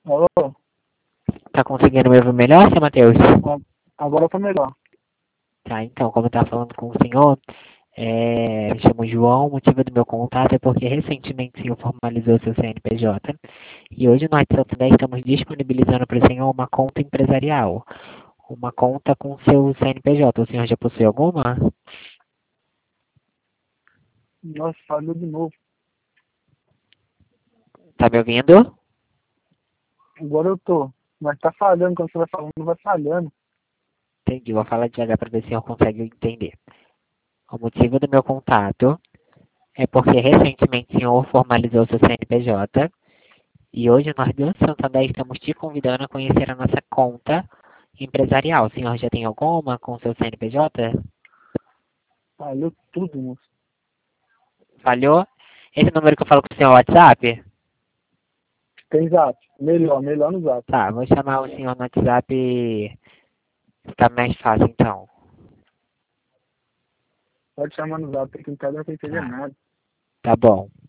Alô? Tá conseguindo me ouvir melhor, seu Matheus? Agora tá melhor. Tá, então, como eu estava falando com o senhor, me chamo João, o motivo do meu contato é porque recentemente o senhor formalizou seu CNPJ e hoje nós de Santo André estamos disponibilizando para o senhor uma conta empresarial, uma conta com seu CNPJ. O senhor já possui alguma? Nossa, falhou de novo. Tá me ouvindo? Agora eu tô. Mas tá falhando, quando você vai falando, vai falhando. Entendi, vou falar devagar para ver se o senhor consegue entender. O motivo do meu contato é porque recentemente o senhor formalizou seu CNPJ e hoje nós do Santander estamos te convidando a conhecer a nossa conta empresarial. O senhor já tem alguma com seu CNPJ? Falhou tudo, moço. Falhou? Esse número que eu falo com o senhor é o WhatsApp? Tem zap. Melhor no zap. Tá, vou chamar o senhor no WhatsApp, fica mais fácil então. Pode chamar no zap, porque não tá dando pra entender Tá, nada. tá bom.